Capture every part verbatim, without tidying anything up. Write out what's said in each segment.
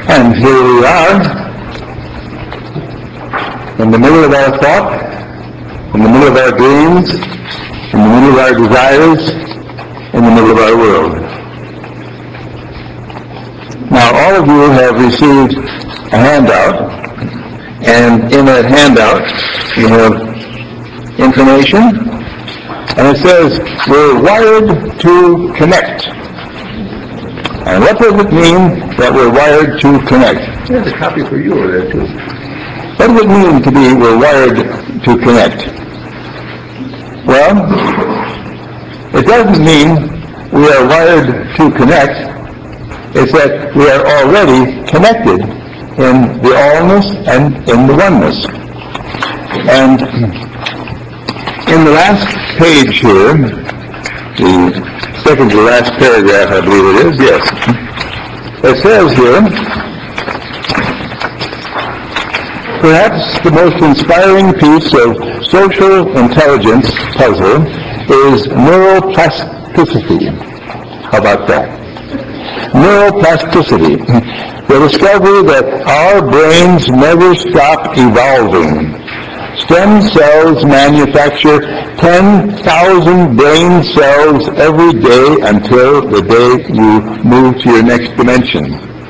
And here we are, in the middle of our thought, in the middle of our dreams, in the middle of our desires, in the middle of our world. Now, all of you have received a handout, and in that handout, you have information, and it says, we're wired to connect. And what does it mean that we're wired to connect? There's a copy for you over there, too. What does it mean to be we're wired to connect? Well, it doesn't mean we are wired to connect. It's that we are already connected in the allness and in the oneness. And in the last page here, the second to last paragraph, I believe it is, yes. It says here, perhaps the most inspiring piece of social intelligence puzzle is neuroplasticity. How about that? Neuroplasticity. The discovery that our brains never stop evolving. Stem cells manufacture ten thousand brain cells every day until the day you move to your next dimension.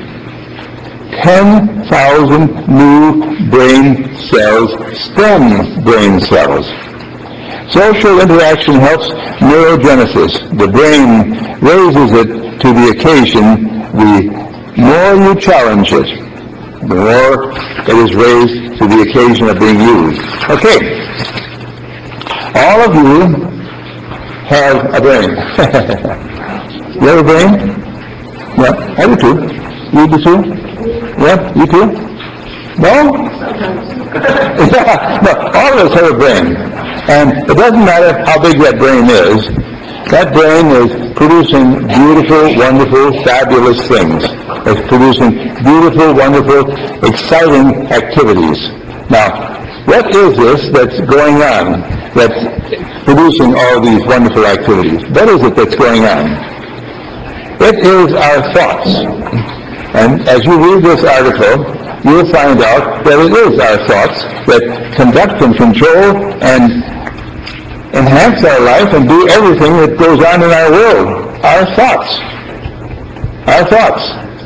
ten thousand new brain cells, stem brain cells. Social interaction helps neurogenesis. The brain raises it to the occasion. The more you challenge it, the more it is raised to the occasion of being used. Okay. All of you have a brain. You have a brain? Yeah, I do too. You do too? Yeah, you too? No? Yeah, no, all of us have a brain. And it doesn't matter how big that brain is. That brain is producing beautiful, wonderful, fabulous things. It's producing beautiful, wonderful, exciting activities. Now, what is this that's going on that's producing all these wonderful activities? What is it that's going on? It is our thoughts. And as you read this article, you'll find out that it is our thoughts that conduct and control and enhance our life and do everything that goes on in our world. Our thoughts. Our thoughts.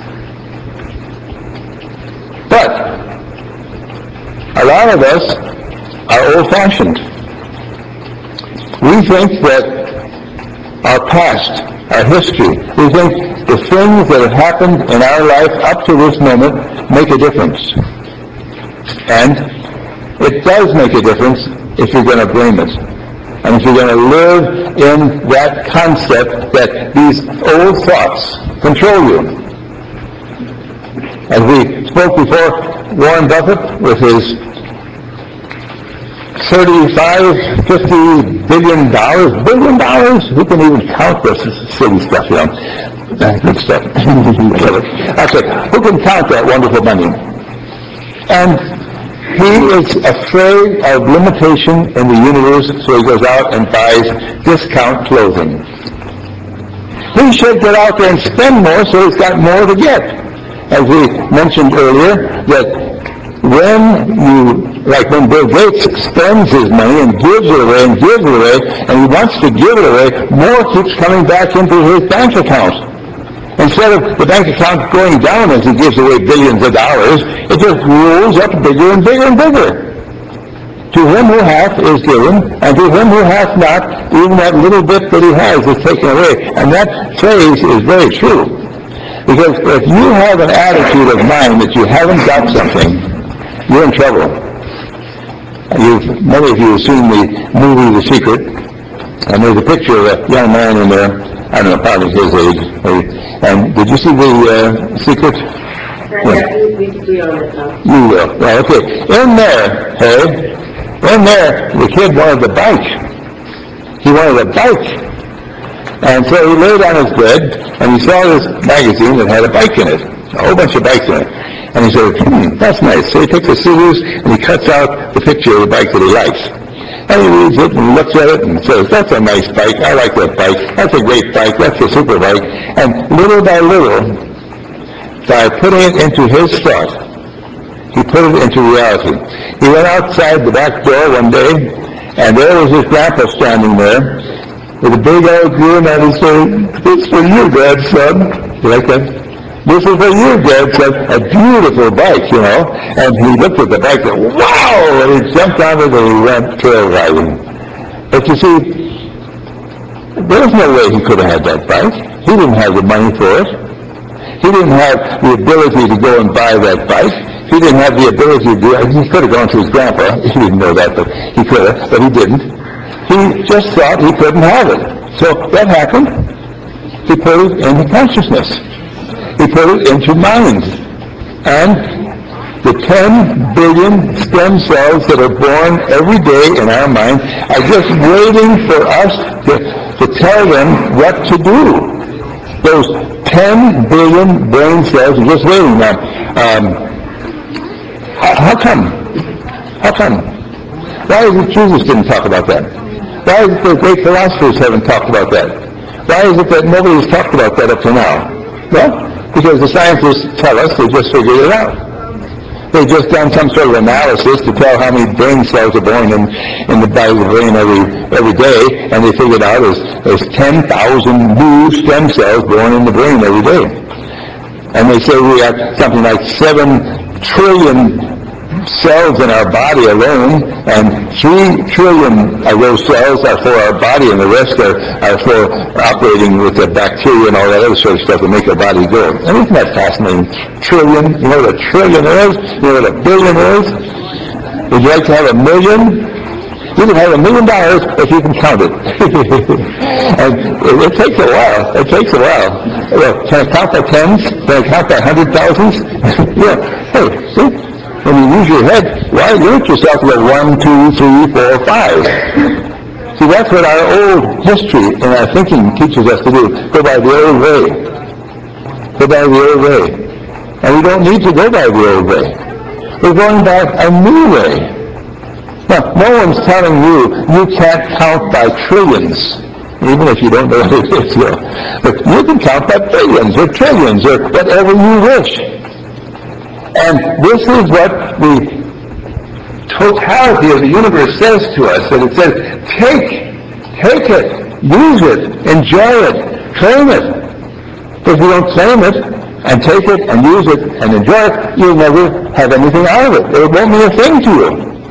But a lot of us are old-fashioned. We think that our past, our history, we think the things that have happened in our life up to this moment make a difference. And it does make a difference if you're going to blame it. And if you're going to live in that concept that these old thoughts control you. As we spoke before, Warren Buffett with his thirty-five, fifty billion dollars, billion dollars? Who can even count this silly stuff, you know? Good stuff. Okay, who can count that wonderful money? And he is afraid of limitation in the universe, so he goes out and buys discount clothing. He should get out there and spend more so he's got more to get. As we mentioned earlier, that when you, like when Bill Gates spends his money and gives it away and gives it away, and he wants to give it away, more keeps coming back into his bank account. Instead of the bank account going down as he gives away billions of dollars, it just rolls up bigger and bigger and bigger. To him who hath is given, and to him who hath not, even that little bit that he has is taken away. And that phrase is very true. Because if you have an attitude of mind that you haven't got something, you're in trouble. You've, many of you have seen the movie The Secret, and there's a picture of a young man in there, I don't know, probably his age. And did you see The uh, Secret? Yeah, we, we own it now. You will. Well, okay. In there, hey, in there, the kid wanted the bike. He wanted a bike. And so he laid on his bed, and he saw this magazine that had a bike in it, a whole bunch of bikes in it. And he said, hmm, that's nice. So he takes the scissors, and he cuts out the picture of the bike that he likes. And he reads it and looks at it and says, that's a nice bike. I like that bike. That's a great bike. That's a super bike. And little by little, by putting it into his thought. He put it into reality. He went outside the back door one day, and there was his grandpa standing there with a big old grin on his face. "This is for you, Godson." You like that? "This is for you, Godson." A beautiful bike, you know. And he looked at the bike and said, "Wow!" And he jumped on it and he went trail riding. But you see, there was no way he could have had that bike. He didn't have the money for it. He didn't have the ability to go and buy that bike. He didn't have the ability to do it. He could have gone to his grandpa. He didn't know that, but he could have, but he didn't. He just thought he couldn't have it. So what happened? He put it into consciousness. He put it into mind. And the ten billion stem cells that are born every day in our mind are just waiting for us to, to tell them what to do. Those ten billion brain cells are just waiting now. Um, how, how come? How come? Why is it Jesus didn't talk about that? Why is it the great philosophers haven't talked about that? Why is it that nobody's talked about that up to now? Well, because the scientists tell us they just figured it out. They've just done some sort of analysis to tell how many brain cells are born in, in the body of the brain every every day, and they figured out there's, there's ten thousand new stem cells born in the brain every day. And they say we have something like seven trillion cells in our body alone, and three trillion of those cells are for our body, and the rest are, are for operating with the bacteria and all that other sort of stuff to make our body go. And isn't that fascinating? Trillion, you know what a trillion is? You know what a billion is? Would you like to have a million? You can have a million dollars if you can count it. And it, it takes a while. It takes a while. Well, can I count by tens? Can I count by hundred thousands? Yeah. Hey, see? When you use your head, why limit yourself to go one, two, three, four, five? See, that's what our old history and our thinking teaches us to do. Go by the old way. Go by the old way. And we don't need to go by the old way. We're going by a new way. Now, no one's telling you you can't count by trillions, even if you don't know what it is. You know. But you can count by billions or trillions or whatever you wish. And this is what the totality of the universe says to us, that it says, take, take it, use it, enjoy it, claim it. If you don't claim it, and take it, and use it, and enjoy it, you'll never have anything out of it. It won't mean a thing to you.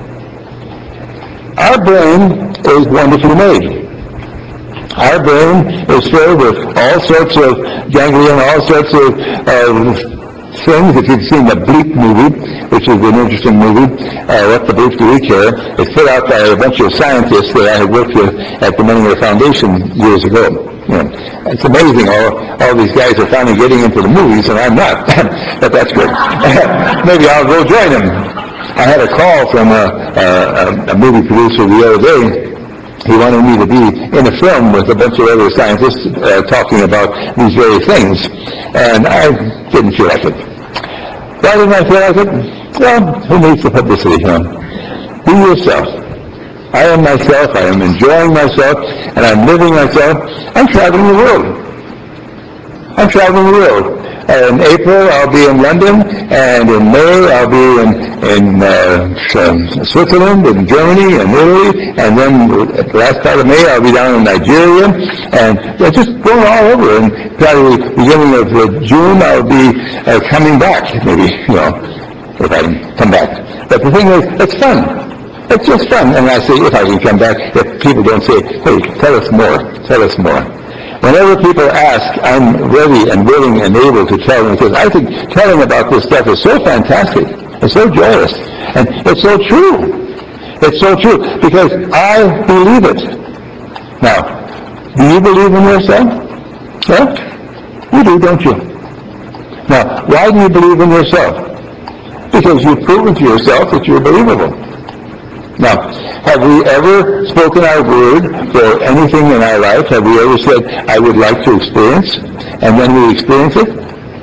Our brain is wonderfully made. Our brain is filled with all sorts of ganglion, all sorts of uh, things. If you've seen the Bleep movie, which is an interesting movie, uh, What the Bleep Do We Care? It's put out by a bunch of scientists that I had worked with at the Menninger Foundation years ago. You know, it's amazing, all, all these guys are finally getting into the movies, and I'm not. But that's good. Maybe I'll go join them. I had a call from a, a, a movie producer the other day. He wanted me to be in a film with a bunch of other scientists uh, talking about these very things. And I didn't feel like it. Why didn't I feel like it? Well, who needs the publicity, huh? Be yourself. I am myself. I am enjoying myself. And I'm living myself. I'm traveling the world. I'm traveling the world. Uh, in April, I'll be in London, and in May, I'll be in, in uh, Switzerland, and Germany, and Italy, and then at the last part of May, I'll be down in Nigeria, and uh, just going all over. And probably beginning of uh, June, I'll be uh, coming back, maybe, you know, if I can come back. But the thing is, it's fun. It's just fun. And I say, if I can come back, if people don't say, hey, tell us more, tell us more. Whenever people ask, I'm ready and willing and able to tell them, because I think telling about this stuff is so fantastic. It's so joyous. And it's so true. It's so true, because I believe it. Now, do you believe in yourself? Yeah? You do, don't you? Now, why do you believe in yourself? Because you've proven to yourself that you're believable. Now, have we ever spoken our word for anything in our life? Have we ever said, I would like to experience, and then we experience it?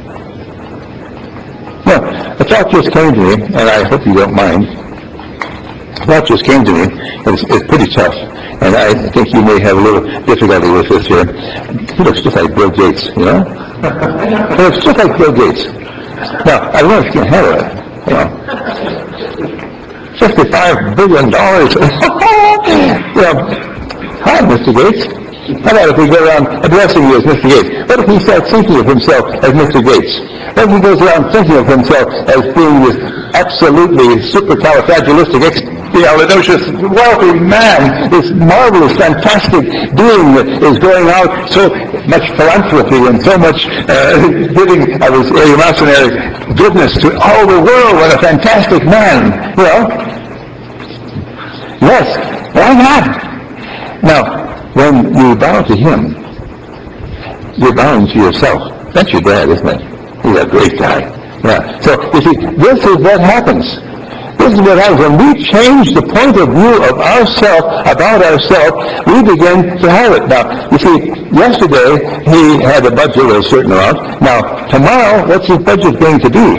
No, a thought just came to me, and I hope you don't mind. A thought just came to me. It's, it's pretty tough, and I think you may have a little difficulty with this here. He looks just like Bill Gates, you know? He looks just like Bill Gates. Now, I don't know if you can handle it, you know. fifty-five billion dollars. You know, hi, Mister Gates. How about if we go around addressing you as Mister Gates? What if he starts thinking of himself as Mister Gates? What if he goes around thinking of himself as being this absolutely supercalifragilisticexpialidocious wealthy man, this marvelous, fantastic being that is going out so much philanthropy and so much uh, giving of his eleemosynary goodness to all the world? What a fantastic man! You know? Yes, why not? Now, when you bow to him, you're bowing to yourself. That's your dad, isn't it? He's a great guy. Yeah. So, you see, this is what happens. This is what happens. When we change the point of view of ourself, about ourselves, we begin to have it. Now, you see, yesterday he had a budget of a certain amount. Now, tomorrow, what's his budget going to be?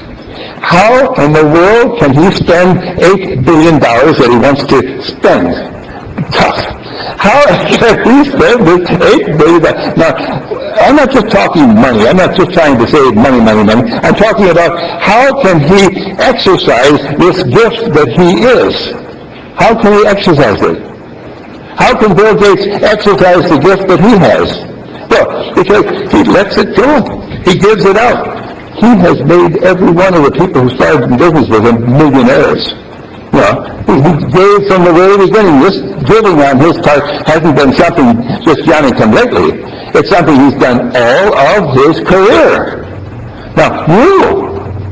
How in the world can he spend eight billion dollars that he wants to spend? Tough. How can he spend this eight billion dollars? Now, I'm not just talking money. I'm not just trying to say money, money, money. I'm talking about how can he exercise this gift that he is? How can he exercise it? How can Bill Gates exercise the gift that he has? Well, because he lets it go. He gives it out. He has made every one of the people who started in business with him millionaires. You know, he, he gave from the very beginning. This giving on his part hasn't been something just Johnny come lately. It's something he's done all of his career. Now, you,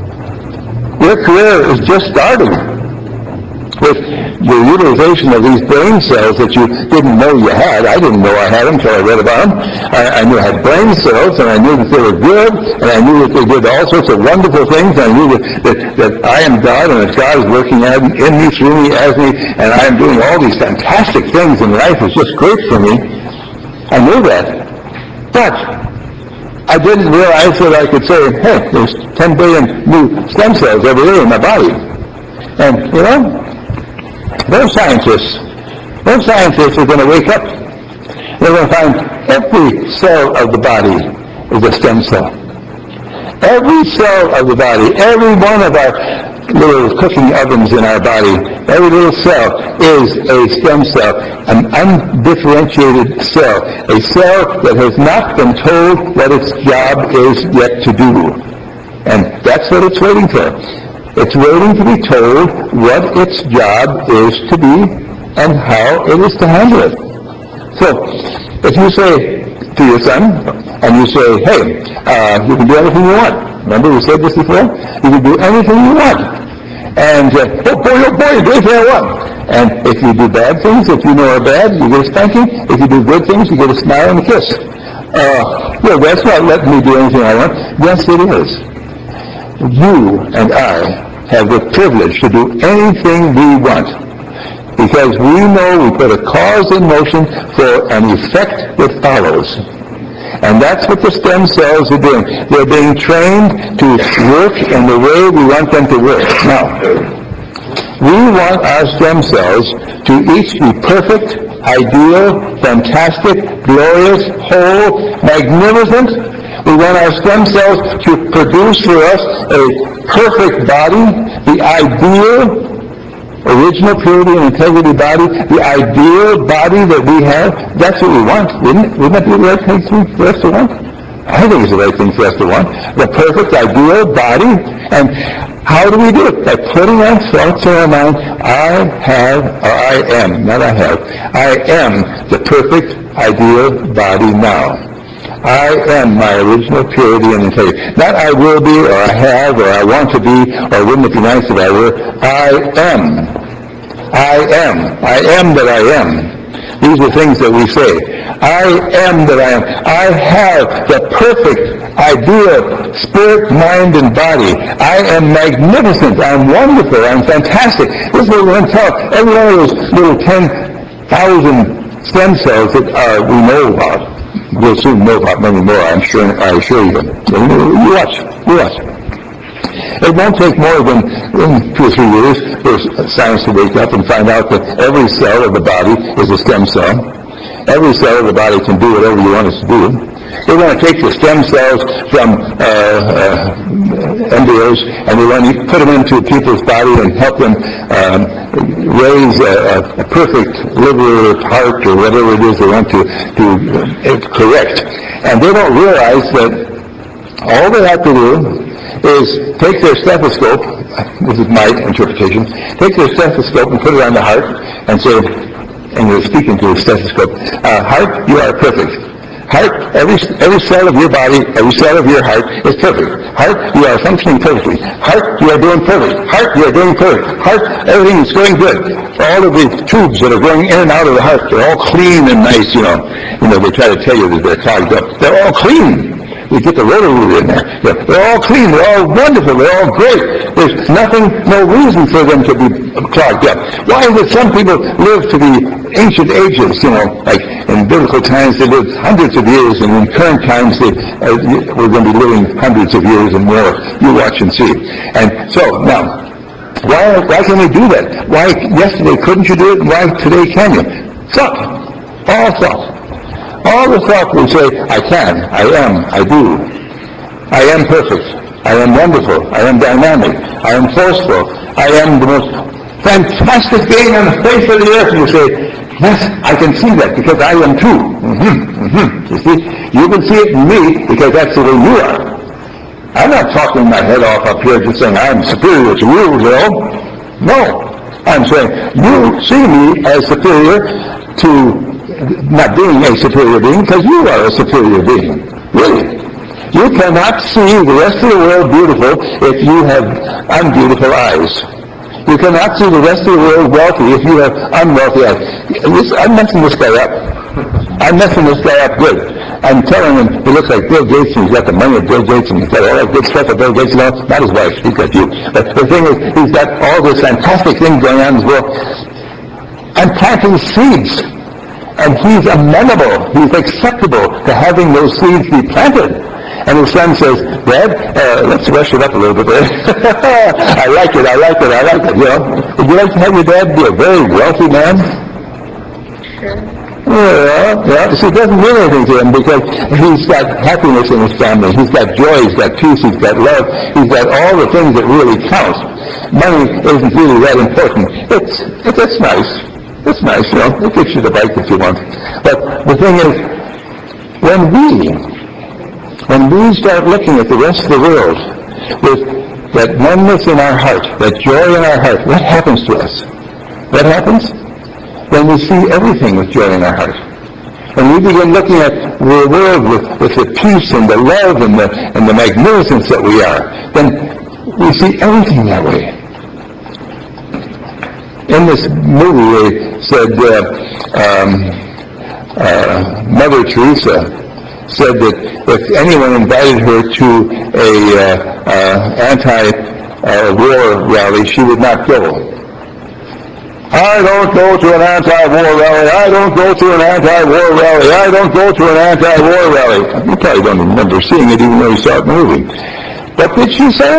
your career is just starting with the utilization of these brain cells that you didn't know you had. I didn't know I had them until I read about them. I, I knew I had brain cells, and I knew that they were good, and I knew that they did all sorts of wonderful things. I knew that, that, that I am God, and that God is working in me, through me, as me, and I am doing all these fantastic things, and life is just great for me. I knew that. But I didn't realize that I could say, hey, there's ten billion new stem cells every day in my body. And, you know, those scientists, those scientists are going to wake up. They're going to find every cell of the body is a stem cell. Every cell of the body, every one of our little cooking ovens in our body, every little cell is a stem cell, an undifferentiated cell, a cell that has not been told what its job is yet to do. And that's what it's waiting for. It's waiting to be told what its job is to be and how it is to handle it. So, if you say to your son, and you say, hey, uh, you can do anything you want. Remember we said this before? You can do anything you want. And, uh, oh boy, oh boy, do anything I want. And if you do bad things, if you know are bad, you get a spanking. If you do good things, you get a smile and a kiss. Uh, well, that's not letting me do anything I want. Yes, it is. You and I have the privilege to do anything we want because we know we put a cause in motion for an effect that follows. And that's what the stem cells are doing. They're being trained to work in the way we want them to work. Now, we want our stem cells to each be perfect, ideal, fantastic, glorious, whole, magnificent. We want our stem cells to produce for us a perfect body, the ideal, original purity and integrity body, the ideal body that we have. That's what we want. Wouldn't, wouldn't that be the right thing for us to want? I think it's the right thing for us to want. The perfect, ideal body. And how do we do it? By putting our thoughts in our mind, I have, or I am, not I have, I am the perfect, ideal body now. I am my original purity and integrity. Not I will be, or I have, or I want to be, or wouldn't it be nice if I were. I am. I am. I am that I am. These are things that we say. I am that I am. I have the perfect, ideal spirit, mind, and body. I am magnificent. I'm wonderful. I'm fantastic. This is what we're going to tell every one of those little ten thousand stem cells that uh, we know about. We'll soon know about many more, I'm sure, I assure you. You watch, you watch. It won't take more than in two or three years for science to wake up and find out that every cell of the body is a stem cell. Every cell of the body can do whatever you want it to do. We're going to take the stem cells from uh, uh, tumors, and they want to put them into people's body and help them um, raise a, a perfect liver, heart, or whatever it is they want to, to uh, correct. And they don't realize that all they have to do is take their stethoscope, this is my interpretation, take their stethoscope and put it on the heart and say, and you're speaking to a stethoscope, uh, heart, you are perfect. Heart, every every cell of your body, every cell of your heart is perfect. Heart, you are functioning perfectly. Heart, you are doing perfect. Heart, you are doing perfect. Heart, everything is going good. All of the tubes that are going in and out of the heart, they're all clean and nice, you know. You know, they try to tell you that they're clogged up. They're all clean. You get the rotor-rooter in there. They're, they're all clean. They're all wonderful. They're all great. There's nothing, no reason for them to be clogged up. Why is it some people live to the ancient ages, you know, like in biblical times they lived hundreds of years, and in current times they, uh, we're going to be living hundreds of years and more. You watch and see. And so, now, why, why can we do that? Why yesterday couldn't you do it, and why today can you? Thought. All thought. All the thought we say, I can, I am, I do. I am perfect. I am wonderful. I am dynamic. I am forceful. I am the most fantastic being on the face of the earth. And you say, yes, I can see that because I am too. Mm-hmm, mm-hmm. You see, you can see it in me because that's the way you are. I'm not talking my head off up here just saying I'm superior to you, Bill. No. I'm saying you see me as superior to not being a superior being, because you are a superior being. Really. You cannot see the rest of the world beautiful if you have unbeautiful eyes. You cannot see the rest of the world wealthy if you have unwealthy eyes. This, I'm messing this guy up. I'm messing this guy up good. I'm telling him he looks like Bill Gates, and he's got the money of Bill Gates, and he's got all that good stuff of Bill Gates, and all. Not his wife, he's got you. But the thing is, he's got all this fantastic thing going on in his world. I'm planting seeds. And he's amenable, he's acceptable to having those seeds be planted. And his son says, Dad, uh, let's rush it up a little bit there. I like it, I like it, I like it. You know, would you like to have your dad be a very wealthy man? Sure. Yeah, yeah. See, it doesn't mean anything to him because he's got happiness in his family. He's got joy, he's got peace, he's got love, he's got all the things that really count. Money isn't really that important. It's, it's, it's nice. It's nice, you know, it gets you the bike if you want. But the thing is, when we, when we start looking at the rest of the world with that oneness in our heart, that joy in our heart, what happens to us? What happens? When we see everything with joy in our heart. And we begin looking at the world with, with the peace and the love and the, and the magnificence that we are, then we see everything that way. In this movie, they said uh, um, uh, Mother Teresa said that if anyone invited her to a uh, uh, anti-war rally, she would not go. I don't go to an anti-war rally. I don't go to an anti-war rally. I don't go to an anti-war rally. You probably don't remember seeing it, even though you saw it in the movie. What did she say?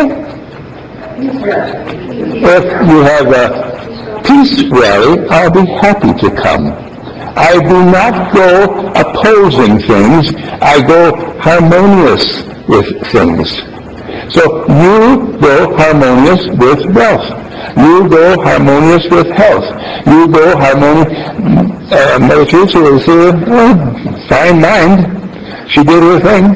If you have a peace rally, I'll be happy to come. I do not go opposing things. I go harmonious with things. So you go harmonious with wealth. You go harmonious with health. You go harmonious. Uh, Mother Teresa was a uh, fine mind. She did her thing.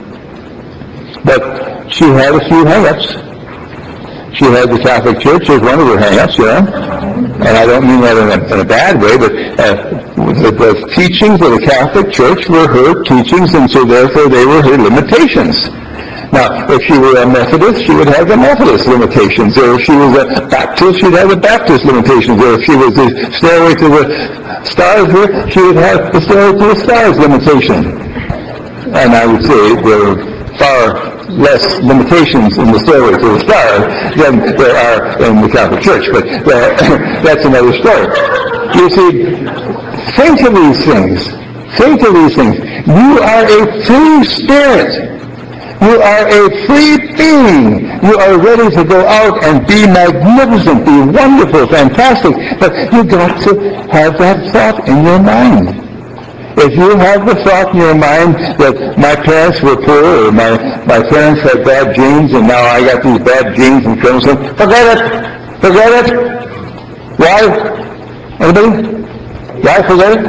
But she had a few hang-ups. She had the Catholic Church as one of her hang-ups, you know. And I don't mean that in a, in a bad way, but uh, the, the teachings of the Catholic Church were her teachings, and so therefore they were her limitations. Now, if she were a Methodist, she would have the Methodist limitations. Or if she was a Baptist, she'd have the Baptist limitations. Or if she was the Stairway to the Stars, she would have the Stairway to the Stars limitation. And I would say there are far less limitations in the Stairway to the Stars than there are in the Catholic Church. But uh, that's another story. You see, think of these things. Think of these things. You are a free spirit. You are a free being. You are ready to go out and be magnificent, be wonderful, fantastic. But you've got to have that thought in your mind. If you have the thought in your mind that my parents were poor, or my, my parents had bad genes, and now I got these bad genes and chromosomes, forget it! Forget it! Why? Anybody? Why forget it?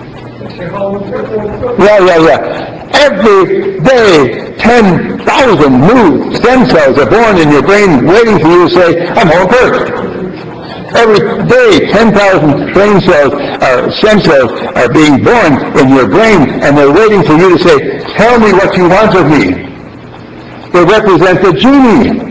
Yeah, yeah, yeah. Every day, ten thousand new stem cells are born in your brain waiting for you to say, I'm home first. Every day, ten thousand brain cells, uh, stem cells are being born in your brain, and they're waiting for you to say, tell me what you want of me. They represent the genie.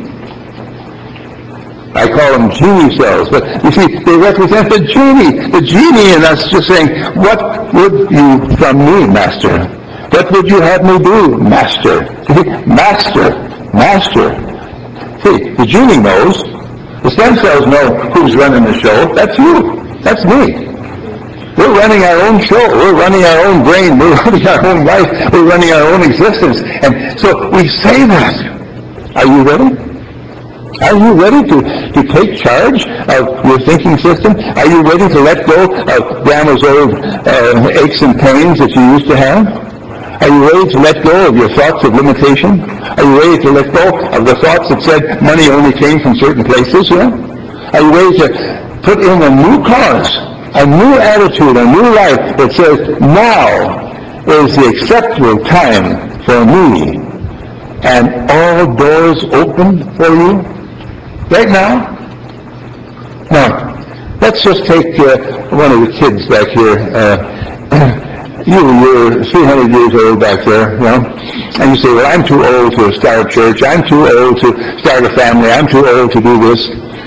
I call them genie cells, but you see, they represent the genie. The genie in us just saying, what would you from me, Master? What would you have me do, Master? Master, Master. See, the genie knows. The stem cells know who's running the show. That's you. That's me. We're running our own show. We're running our own brain. We're running our own life. We're running our own existence. And so we say that. Are you ready? Are you ready to, to take charge of your thinking system? Are you ready to let go of Grandma's old uh, aches and pains that you used to have? Are you ready to let go of your thoughts of limitation? Are you ready to let go of the thoughts that said money only came from certain places? Yeah? Are you ready to put in a new cause, a new attitude, a new life that says, now is the acceptable time for me, and all doors open for you right now? Now, let's just take uh, one of the kids back here. Uh, You, you're three hundred years old back there, you know, and you say, well, I'm too old to start a church. I'm too old to start a family. I'm too old to do this.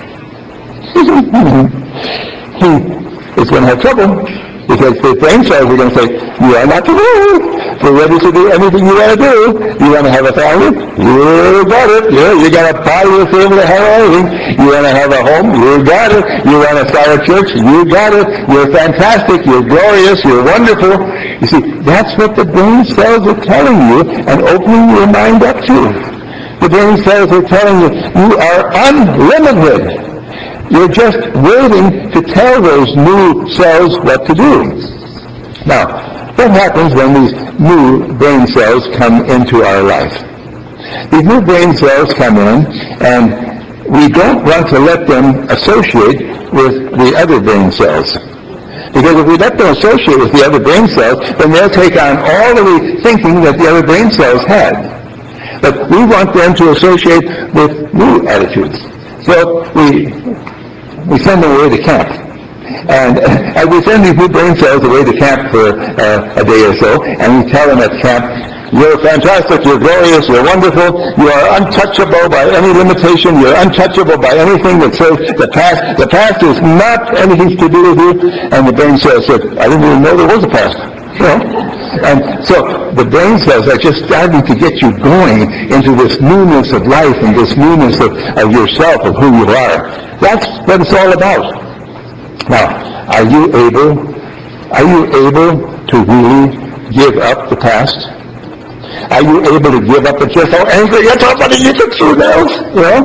He is going to have trouble because the brain cells are going to say, you are not too old. We're ready to do anything you want to do. You want to have a family? You got it. Yeah, you got to buy your family to have anything. You want to have a home? You got it. You want to start a church? You got it. You're fantastic. You're glorious. You're wonderful. You see, that's what the brain cells are telling you and opening your mind up to. The brain cells are telling you, you are unlimited. You're just waiting to tell those new cells what to do. Now, what happens when these new brain cells come into our life? These new brain cells come in, and we don't want to let them associate with the other brain cells. Because if we let them associate with the other brain cells, then they'll take on all of the thinking that the other brain cells had. But we want them to associate with new attitudes. So we we send them away to camp. And uh, we send these new brain cells away to camp for uh, a day or so, and we tell them at camp, you're fantastic, you're glorious, you're wonderful, you are untouchable by any limitation, you're untouchable by anything that says the past. The past is not anything to do with you. And the brain cells said, I didn't even know there was a past. You know? And so the brain cells are just starting to get you going into this newness of life and this newness of, of yourself, of who you are. That's what it's all about. Now, are you able, are you able to really give up the past? Are you able to give up the just how angry, that's how funny you can see now? You know?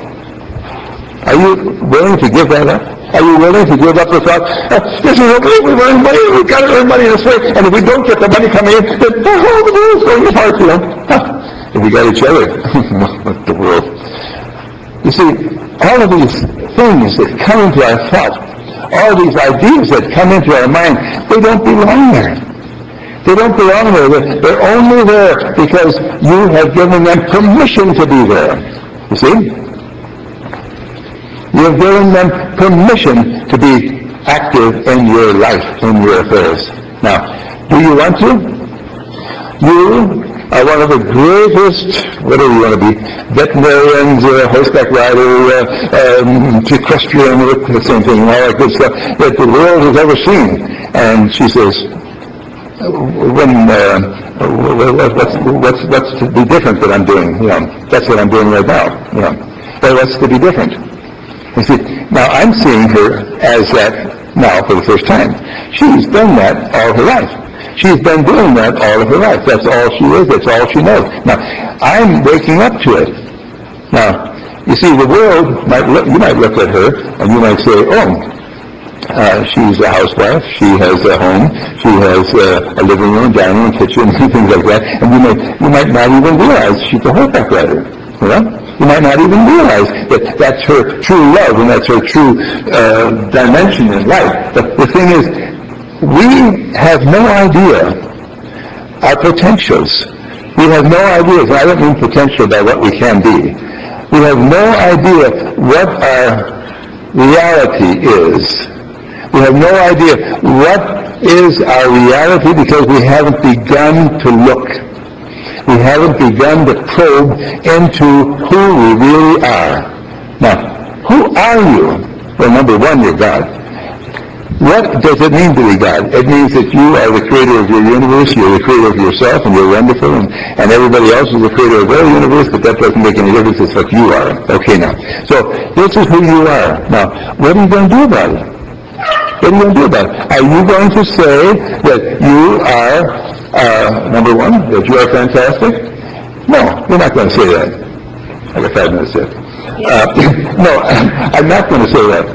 Are you willing to give that up? Are you willing to give up the thought, oh, this is okay, we earn money, we've got to earn money this way, and if we don't get the money coming in, then the whole world's going apart, you know? Huh. If we got each other, what the world? You see, all of these things that come into our thought, all these ideas that come into our mind, they don't belong there. They don't belong there. They're, they're only there because you have given them permission to be there. You see? You have given them permission to be active in your life, in your affairs. Now, do you want to? You are one of the greatest, whatever you want to be, veterinarians, uh, horseback rider, uh, um, equestrian, the same thing, all that good stuff that the world has ever seen. And she says, when, uh, what's, what's, what's to be different that I'm doing? You know, that's what I'm doing right now. You know, but what's to be different? You see, now I'm seeing her as that now for the first time. She's done that all her life. She's been doing that all of her life. That's all she is. That's all she knows. Now, I'm waking up to it. Now, you see, the world might look, you might look at her and you might say, oh, Uh, she's a housewife. She has a home. She has uh, a living room, dining room, kitchen, and things like that. And you might, you might not even realize she's a horseback rider. You know? You might not even realize that that's her true love and that's her true uh, dimension in life. But the thing is, we have no idea our potentials. We have no idea, and I don't mean potential by what we can be. We have no idea what our reality is. We have no idea what is our reality because we haven't begun to look. We haven't begun to probe into who we really are. Now, who are you? Well, number one, you're God. What does it mean to be God? It means that you are the creator of your universe, you're the creator of yourself, and you're wonderful, and, and everybody else is the creator of their universe, but that doesn't make any difference. It's what you are. Okay, now. So, this is who you are. Now, what are you going to do about it? What are you going to do about it? Are you going to say that you are, uh, number one, that you are fantastic? No, you're not going to say that. I got five minutes left. Uh, no, I'm not going to say that.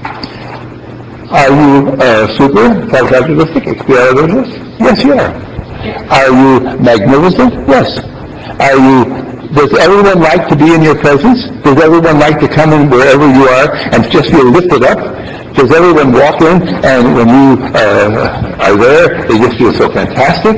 Are you uh, super calcularistic, expialidocious? Yes, you are. Are you magnificent? Yes. Are you? Does everyone like to be in your presence? Does everyone like to come in wherever you are and just feel lifted up? Does everyone walk in and when you uh, are there, they just feel so fantastic?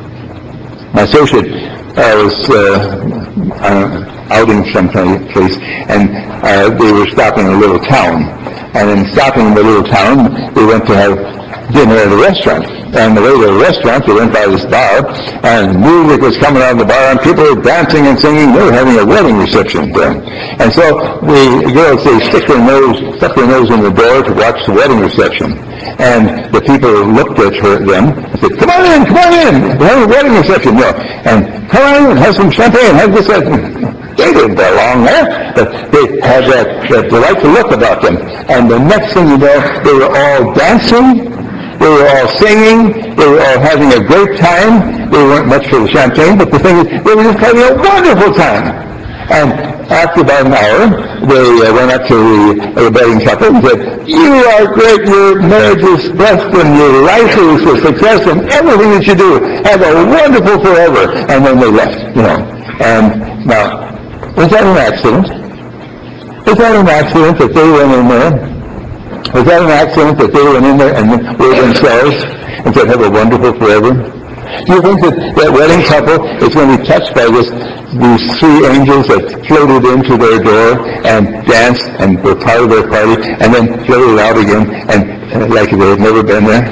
My associate uh, was uh, uh, outing someplace, and uh, they were stopping in a little town. And in stopping in the little town, they went to have dinner at a restaurant. And the way to the restaurant, they went by this bar, and music was coming out of the bar, and people were dancing and singing. They were having a wedding reception there. And so the girls, they stick their nose, stuck their nose in the door to watch the wedding reception. And the people looked at her, them, and said, "Come on in, come on in, we're having a wedding reception." You know, and come on in, have some champagne, have this, that. They didn't belong there, but they had that, that delightful look about them. And the next thing you know, they were all dancing, they were all singing, they were all having a great time. They weren't much for the champagne, but the thing is, they were just having a wonderful time. And after about an hour, they uh, went up to the, the wedding couple and said, "You are great, your marriage is blessed, and your life is a success, and everything that you do, have a wonderful forever." And then they left, you know. And now, was that an accident? Was that an accident that they went in there? Was that an accident that they went in there and were themselves and said, "Have a wonderful forever"? Do you think that that wedding couple is going to be touched by this, these three angels that floated into their door and danced and were part of their party and then floated out again and, and like they had never been there?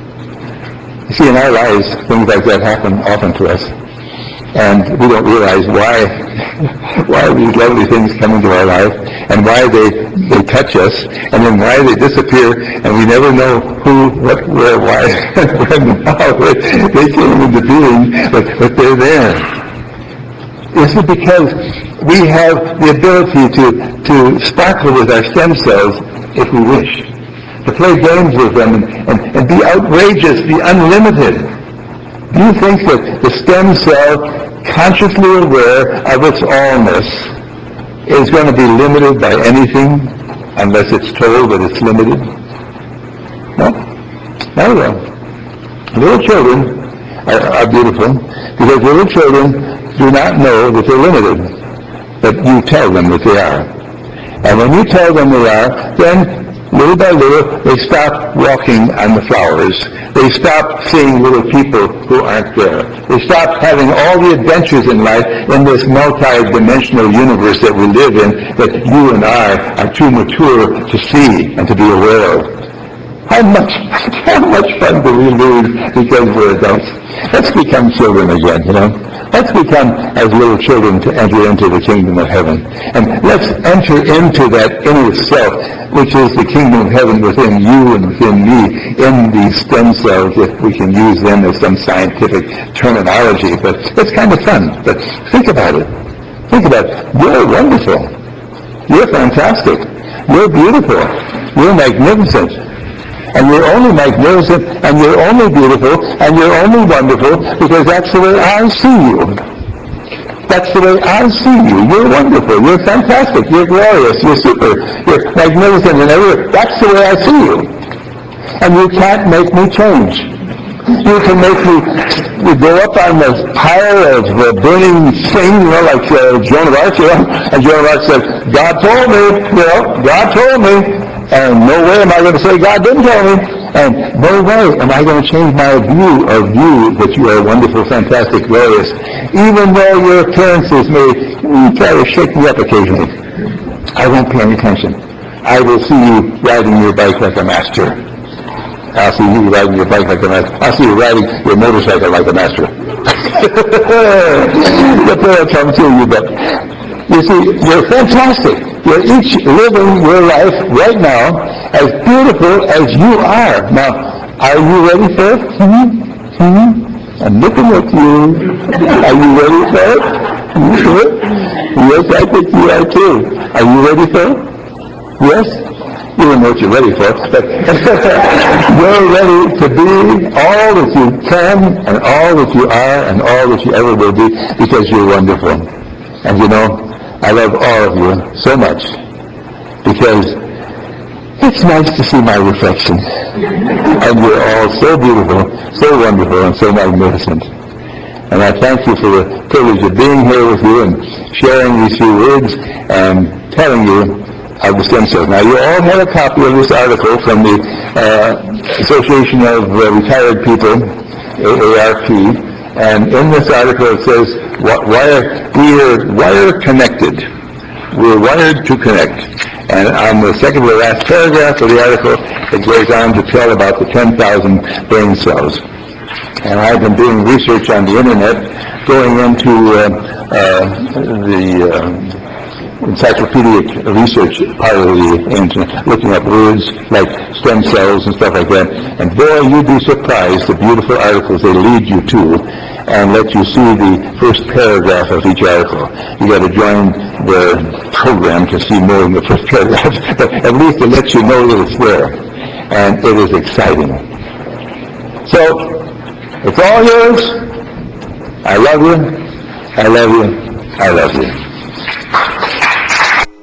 You see, in our lives, things like that happen often to us. And we don't realize why why these lovely things come into our life and why they, they touch us and then why they disappear and we never know who, what, where, why, when, how they came into being, but, but they're there. This is because we have the ability to, to sparkle with our stem cells if we wish, to play games with them and, and, and be outrageous, be unlimited. Do you think that the stem cell, consciously aware of its allness, is going to be limited by anything unless it's told that it's limited? No. Not at all. Little children are, are beautiful because little children do not know that they're limited, but you tell them that they are. And when you tell them they are, then little by little, they stop walking on the flowers. They stop seeing little people who aren't there. They stop having all the adventures in life in this multi-dimensional universe that we live in that you and I are too mature to see and to be aware of. How much, how much fun do we lose because we're adults? Let's become children again, you know. Let's become as little children to enter into the kingdom of heaven. And let's enter into that inner self, which is the kingdom of heaven within you and within me, in these stem cells, if we can use them as some scientific terminology. But it's kind of fun. But think about it. Think about it. You're wonderful. You're fantastic. You're beautiful. You're magnificent. And you're only magnificent, and you're only beautiful, and you're only wonderful because that's the way I see you. That's the way I see you. You're wonderful. You're fantastic. You're glorious. You're super. You're magnificent and everything. That's the way I see you. And you can't make me change. You can make me go up on the pyre of uh, burning thing, you know, like uh, Joan of Arc, you know, and Joan of Arc said, God told me, you know, God told me, and no way am I going to say God didn't tell me, and no way am I going to change my view of you that you are wonderful, fantastic, glorious, even though your appearances may try to shake me up occasionally. I won't pay any attention. I will see you riding your bike like a master. I'll see you riding your bike like a master. I'll see you riding your motorcycle like a master. The prayer will come to you, but you see, you're fantastic. You're each living your life right now as beautiful as you are. Now, are you ready for it? Hmm? Hmm? I'm looking at you. Are you ready for it? You sure? Yes, I think you are too. Are you ready for it? Yes? You don't know what you're ready for, but you're ready to be all that you can and all that you are and all that you ever will be because you're wonderful. And you know, I love all of you so much because it's nice to see my reflection. And you're all so beautiful, so wonderful, and so magnificent. And I thank you for the privilege of being here with you and sharing these few words and telling you of the stem cells. Now, you all have a copy of this article from the uh, Association of uh, Retired People, A A R P, and in this article it says, wire, we are wire connected. We're wired to connect. And on the second to last paragraph of the article, it goes on to tell about the ten thousand brain cells. And I've been doing research on the internet, going into uh, uh, the uh, encyclopedic research part of the internet, looking at words like stem cells and stuff like that. And boy, you'd be surprised the beautiful articles they lead you to and let you see the first paragraph of each article. You got to join the program to see more than the first paragraph, but at least it lets you know that it's there. And it is exciting. So, it's all yours. I love you. I love you. I love you.